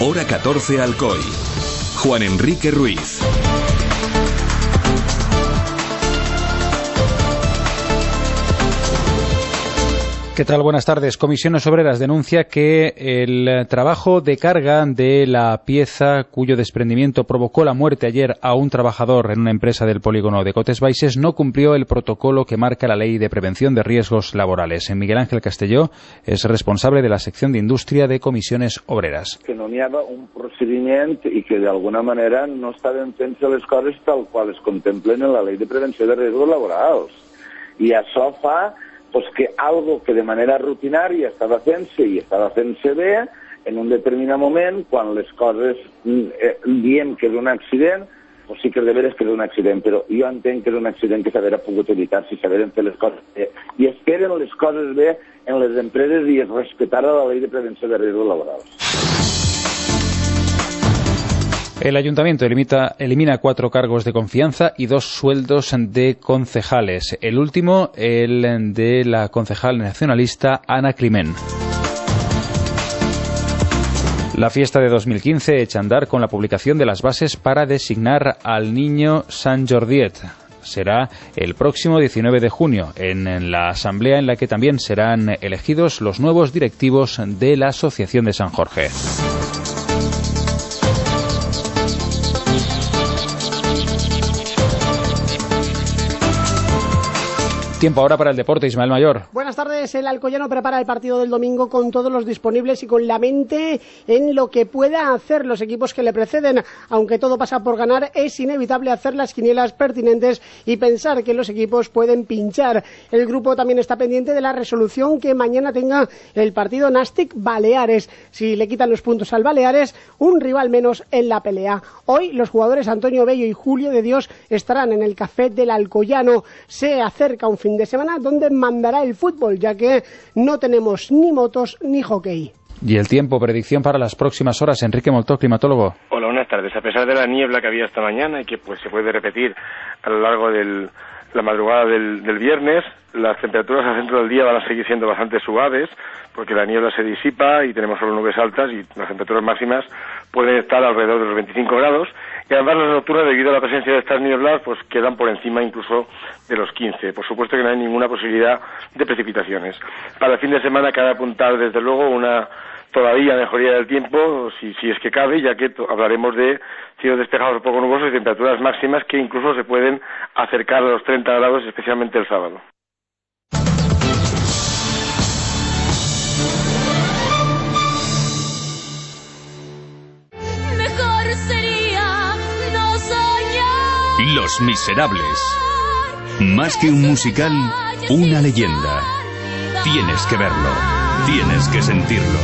Hora 14 Alcoy. Juan Enrique Ruiz. ¿Qué tal? Buenas tardes. Comisiones Obreras denuncia que el trabajo de carga de la pieza cuyo desprendimiento provocó la muerte ayer a un trabajador en una empresa del polígono de Cotes Baixes no cumplió el protocolo que marca la Ley de Prevención de Riesgos Laborales. Miguel Ángel Castelló es responsable de la sección de Indústria de Comissiones Obreras. Que no hi havia un procediment i que d'alguna manera no estaven fent-se les coses tal qual es contemplen en la Ley de Prevenció de Riesgos Laborals. I això fa pues que algo que de manera rutinària estava fent-se i estava fent-se bé, en un determinat moment, quan les coses diem que és un accident, pues sí que de veres que és un accident, però jo entenc que és un accident que s'haguera pogut evitar si s'hagueren fet les coses bé. I es feren les coses bé en les empreses i es respetara la Ley de Prevenció de Riesgos Laborals. El Ayuntamiento elimina 4 cargos de confianza y 2 sueldos de concejales. El último, el de la concejal nacionalista Ana Climent. La fiesta de 2015 echa a andar con la publicación de las bases para designar al niño Sant Jordiet. Será el próximo 19 de junio, en la asamblea en la que también serán elegidos los nuevos directivos de la Asociación de San Jorge. Tiempo ahora para el deporte, Ismael Mayor. Buenas tardes. El alcoyano prepara el partido del domingo con todos los disponibles y con la mente en lo que pueda hacer los equipos que le preceden. Aunque todo pasa por ganar, es inevitable hacer las quinielas pertinentes y pensar que los equipos pueden pinchar. El grupo también está pendiente de la resolución que mañana tenga el partido Nàstic-Baleares. Si le quitan los puntos al Baleares, un rival menos en la pelea. Hoy los jugadores Antonio Bello y Julio de Dios estarán en el café del Alcoyano. Se acerca un fin de semana donde mandará el fútbol, ya que no tenemos ni motos ni hockey. Y el tiempo, predicción para las próximas horas. Enrique Moltó, climatólogo. Hola, buenas tardes. A pesar de la niebla que había esta mañana y que pues se puede repetir a lo largo de la madrugada del viernes, las temperaturas al centro del día van a seguir siendo bastante suaves porque la niebla se disipa y tenemos solo nubes altas y las temperaturas máximas pueden estar alrededor de los 25 grados y además las nocturnas, debido a la presencia de estas nieblas, pues quedan por encima incluso de los 15. Por supuesto que no hay ninguna posibilidad de precipitaciones. Para el fin de semana cabe apuntar desde luego una todavía mejoría del tiempo, si es que cabe, ya que hablaremos de cielos despejados o poco nubosos y temperaturas máximas que incluso se pueden acercar a los 30 grados, especialmente el sábado. Mejor sería no soñar. Los Miserables. Más que un musical, una leyenda. Tienes que verlo, tienes que sentirlo.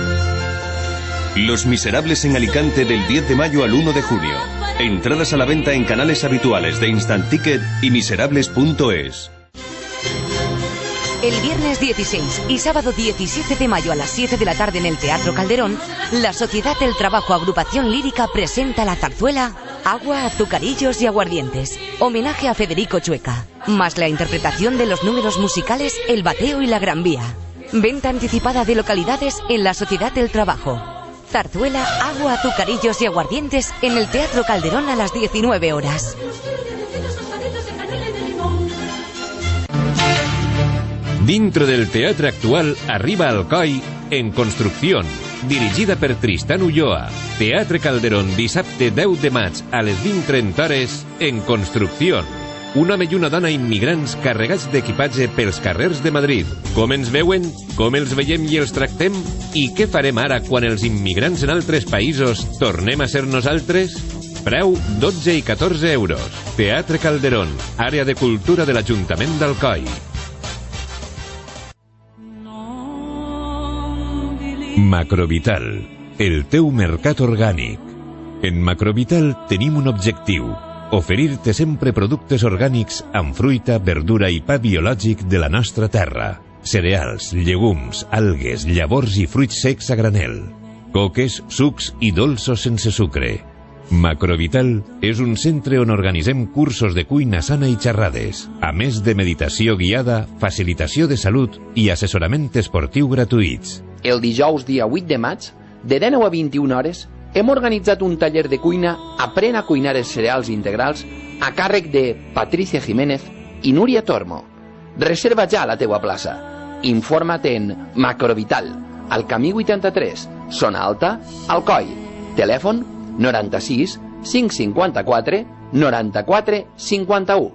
Los Miserables en Alicante del 10 de mayo al 1 de junio. Entradas a la venta en canales habituales de Instant Ticket y miserables.es. El viernes 16 y sábado 17 de mayo a las 7 de la tarde en el Teatro Calderón, la Sociedad del Trabajo Agrupación Lírica presenta la zarzuela Agua, Azucarillos y Aguardientes, homenaje a Federico Chueca, más la interpretación de los números musicales El Bateo y la Gran Vía. Venta anticipada de localidades en la Sociedad del Trabajo. Zarzuela, Agua, Azucarillos y Aguardientes en el Teatro Calderón a las 19 horas. Dentro del teatre actual arriba Alcoi en construcció, dirigida per Tristan Ulloa. Teatre Calderón, dissabte 10 de maig a les 20:30 hores en construcció. Un home i una dona immigrants carregats d'equipatge pels carrers de Madrid. Com ens veuen? Com els veiem i els tractem? I què farem ara quan els immigrants en altres països tornem a ser nosaltres? Preu 12 i 14 euros. Teatre Calderón, àrea de cultura de l'Ajuntament d'Alcoi. Macrovital, el teu mercat orgànic. En Macrovital tenim un objectiu: oferir-te sempre productes orgànics amb fruita, verdura i pa biològic de la nostra terra. Cereals, llegums, algues, llavors i fruits secs a granel. Coques, sucs i dolços sense sucre. Macrovital és un centre on organitzem cursos de cuina sana i xerrades, a més de meditació guiada, facilitació de salut i assessorament esportiu gratuïts. El dijous dia 8 de maig, de 19 a 21 hores, hem organitzat un taller de cuina Aprèn a cuinar els cereals integrals a càrrec de Patricia Jiménez i Núria Tormo. Reserva ja la teua plaça. Informa't en Macrovital, al camí 83, zona alta, Alcoi. Telèfon 96 554 94 51.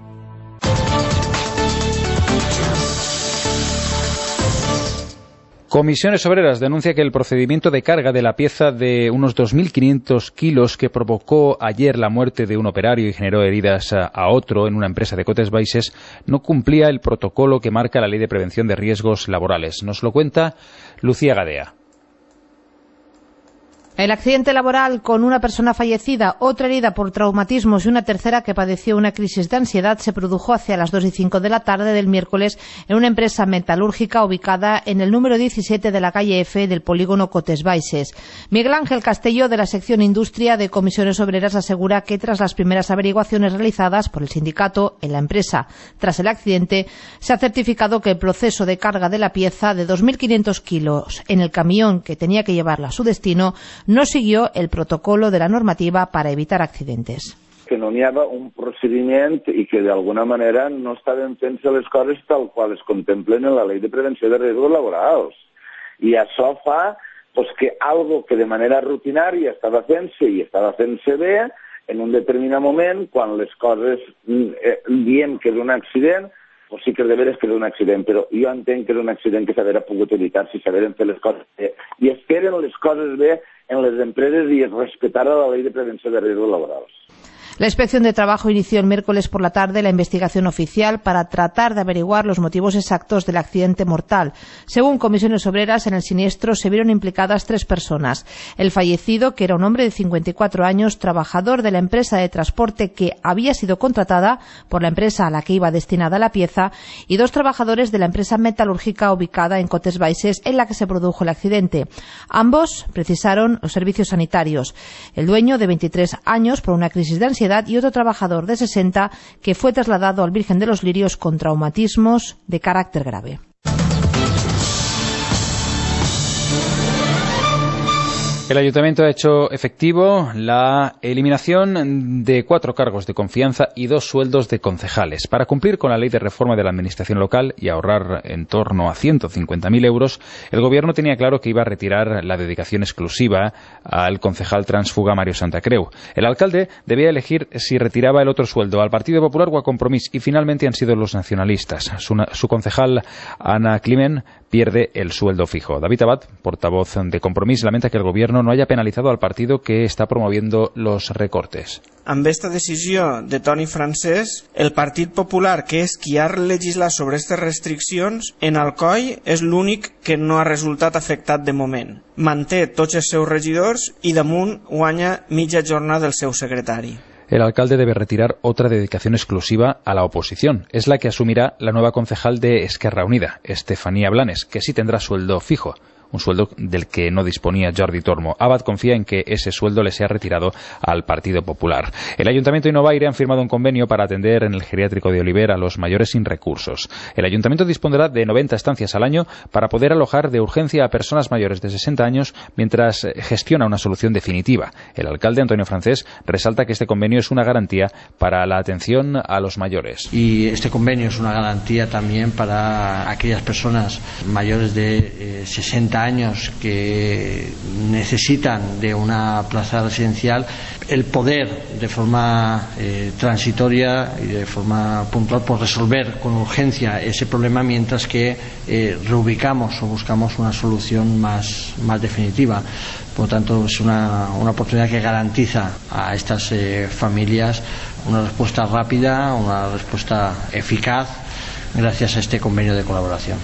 Comisiones Obreras denuncia que el procedimiento de carga de la pieza de unos 2.500 kilos que provocó ayer la muerte de un operario y generó heridas a otro en una empresa de Cotes Baixes no cumplía el protocolo que marca la Ley de Prevención de Riesgos Laborales. Nos lo cuenta Lucía Gadea. El accidente laboral con una persona fallecida, otra herida por traumatismos y una tercera que padeció una crisis de ansiedad se produjo hacia las 2:05 de la tarde del miércoles en una empresa metalúrgica ubicada en el número 17 de la calle F del polígono Cotes Baixes. Miguel Ángel Castelló, de la sección Industria de Comisiones Obreras, asegura que tras las primeras averiguaciones realizadas por el sindicato en la empresa tras el accidente, se ha certificado que el proceso de carga de la pieza de 2.500 kilos en el camión que tenía que llevarla a su destino no siguió el protocolo de la normativa para evitar accidentes. Que no hi havia un procediment i que d'alguna manera no estaven fent-se les coses tal qual es contemplen en la Ley de Prevenció de Riesgos Laborals. I això fa que algo que de manera rutinària estava fent-se i estava fent-se bé, en un determinat moment, quan les coses diem que és un accident, pues sí que de veres que és un accident, però jo entenc que és un accident que s'haguera pogut evitar si s'hagueren fet les coses bé. I es feren les coses bé en les empreses i es respetara la Ley de Prevenció de Riesgos Laborals. La Inspección de Trabajo inició el miércoles por la tarde la investigación oficial para tratar de averiguar los motivos exactos del accidente mortal. Según Comisiones Obreras, en el siniestro se vieron implicadas 3 personas. El fallecido, que era un hombre de 54 años, trabajador de la empresa de transporte que había sido contratada por la empresa a la que iba destinada la pieza, y 2 trabajadores de la empresa metalúrgica ubicada en Cotes Baixes en la que se produjo el accidente. Ambos precisaron los servicios sanitarios. El dueño, de 23 años, por una crisis de ansiedad, y otro trabajador de 60 que fue trasladado al Virgen de los Lirios con traumatismos de carácter grave. El Ayuntamiento ha hecho efectivo la eliminación de 4 cargos de confianza y 2 sueldos de concejales. Para cumplir con la Ley de Reforma de la Administración Local y ahorrar en torno a 150.000 euros, el Gobierno tenía claro que iba a retirar la dedicación exclusiva al concejal transfuga Mario Santacreu. El alcalde debía elegir si retiraba el otro sueldo al Partido Popular o a Compromís, y finalmente han sido los nacionalistas. Su concejal Ana Climent pierde el sueldo fijo. David Abad, portavoz de Compromís, lamenta que el Gobierno no haya penalizado al partido que está promoviendo los recortes. Amb esta decisió de Toni Francés, el Partit Popular, que és qui ha legislat sobre aquestes restriccions, en Alcoi és l'únic que no ha resultat afectat de moment. Manté tots els seus regidors i damunt guanya mitja jornada del seu secretari. El alcalde debe retirar otra dedicación exclusiva a la oposición. Es la que asumirá la nueva concejal de Esquerra Unida, Estefanía Blanes, que sí tendrá sueldo fijo, un sueldo del que no disponía Jordi Tormo. Abad confía en que ese sueldo le sea retirado al Partido Popular. El Ayuntamiento y Novaire han firmado un convenio para atender en el geriátrico de Oliver a los mayores sin recursos. El Ayuntamiento dispondrá de 90 estancias al año para poder alojar de urgencia a personas mayores de 60 años mientras gestiona una solución definitiva. El alcalde Antonio Francés resalta que este convenio es una garantía para la atención a los mayores. Y este convenio es una garantía también para aquellas personas mayores de 60 años que necesitan de una plaza residencial, el poder de forma transitoria y de forma puntual por resolver con urgencia ese problema, mientras que reubicamos o buscamos una solución más definitiva. Por lo tanto, es una oportunidad que garantiza a estas familias una respuesta rápida, una respuesta eficaz, gracias a este convenio de colaboración.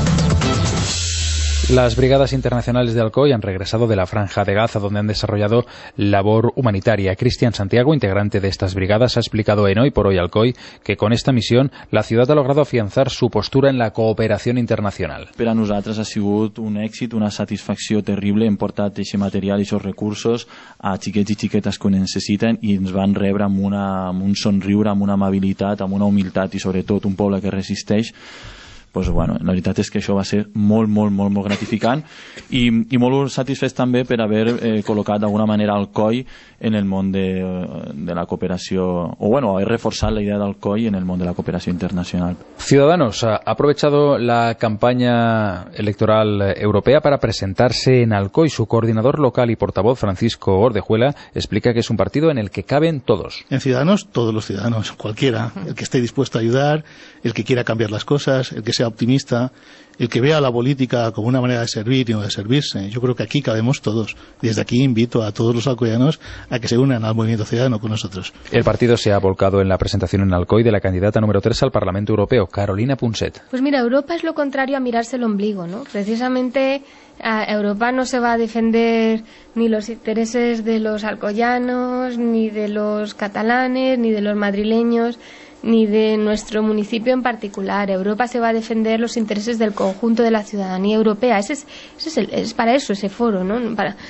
Las brigadas internacionales de Alcoy han regresado de la Franja de Gaza, donde han desarrollado labor humanitaria. Cristian Santiago, integrante de estas brigadas, ha explicado en Hoy por Hoy Alcoy que con esta misión la ciudad ha logrado afianzar su postura en la cooperación internacional. Per a nosaltres ha sigut un èxit, una satisfacció terrible. Hem portat aquest material i aquests recursos a xiquets i xiquetes que ho necessiten i ens van rebre amb un somriure, amb una amabilitat, amb una humilitat i sobretot un poble que resisteix. pues, bueno, la veritat és que això va ser molt gratificant i molt satisfets també per haver col·locat d'alguna manera el COI en el món de la cooperació, o bueno, haver reforçat la idea del COI en el món de la cooperació internacional. Ciudadanos ha aprovechado la campaña electoral europea para presentarse en Alcoy. Su coordinador local y portavoz, Francisco Ordejuela, explica que es un partido en el que caben todos. En Ciudadanos, todos los ciudadanos, cualquiera, el que esté dispuesto a ayudar, el que quiera cambiar las cosas, el que sea optimista, el que vea la política como una manera de servir y no de servirse. Yo creo que aquí cabemos todos. Desde aquí invito a todos los alcoyanos a que se unan al movimiento ciudadano con nosotros. El partido se ha volcado en la presentación en Alcoy de la candidata número 3 al Parlamento Europeo, Carolina Punset. Pues mira, Europa es lo contrario a mirarse el ombligo, ¿no? Precisamente Europa no se va a defender ni los intereses de los alcoyanos, ni de los catalanes, ni de los madrileños, ni de nuestro municipio en particular. Europa se va a defender los intereses del conjunto de la ciudadanía europea. Es para eso ese foro, ¿no?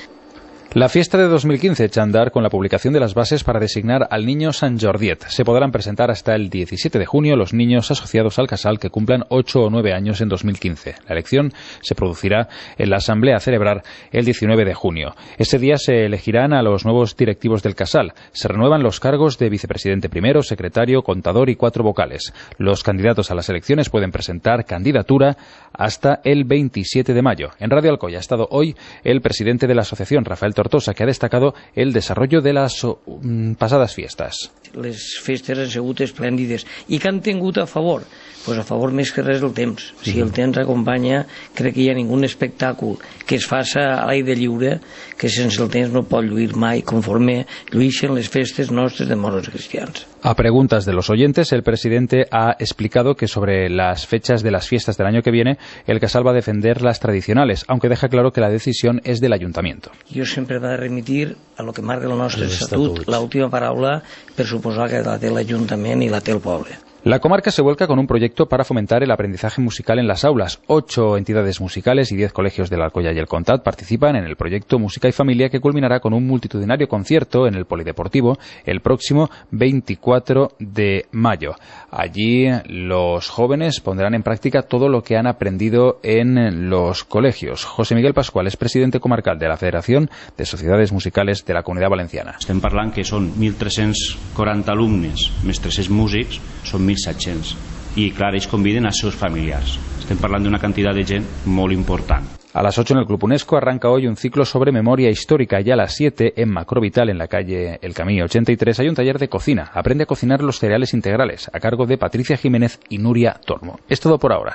La fiesta de 2015 echa a andar con la publicación de las bases para designar al niño Sant Jordiet. Se podrán presentar hasta el 17 de junio los niños asociados al casal que cumplan 8 o 9 años en 2015. La elección se producirá en la asamblea a celebrar el 19 de junio. Ese día se elegirán a los nuevos directivos del casal. Se renuevan los cargos de vicepresidente primero, secretario, contador y 4 vocales. Los candidatos a las elecciones pueden presentar candidatura hasta el 27 de mayo. En Radio Alcoy ha estado hoy el presidente de la asociación, Rafael Tortosa, que ha destacado el desarrollo de las pasadas fiestas. Les festes han sigut esplèndides i que han tingut a favor? Pues a favor més que res el temps. Si el temps acompanya, crec que hi ha ningun espectacle que es faça a l'aire lliure que sense el temps no pot lluir mai conforme lluïxen les festes nostres de moros cristians. A preguntas de los oyentes, el presidente ha explicado que sobre las fechas de las fiestas del año que viene, el casal va a defender las tradicionales, aunque deja claro que la decisión es del ayuntamiento. Jo sempre va remitir a lo que marca el nostre estatut, l'última paraula per suposar que la té l'Ajuntament i la té el poble. La comarca se vuelca con un proyecto para fomentar el aprendizaje musical en las aulas. 8 entidades musicales y 10 colegios de la Alcoya y el Comtat participan en el proyecto Música y Familia, que culminará con un multitudinario concierto en el Polideportivo el próximo 24 de mayo. Allí los jóvenes pondrán en práctica todo lo que han aprendido en los colegios. José Miguel Pascual es presidente comarcal de la Federación de Sociedades Musicales de la Comunitat Valenciana. Estem parlant que són 1.340 alumnes més 300 músics, són 1.700, i clar, ells conviden a seus familiars. Estem parlant d'una quantitat de gent molt important. A las 8 en el Club UNESCO arranca hoy un ciclo sobre memoria histórica, y a las 7 en Macrovital, en la calle El Camí 83, hay un taller de cocina. Aprende a cocinar los cereales integrales, a cargo de Patricia Jiménez y Nuria Tormo. Es todo por ahora.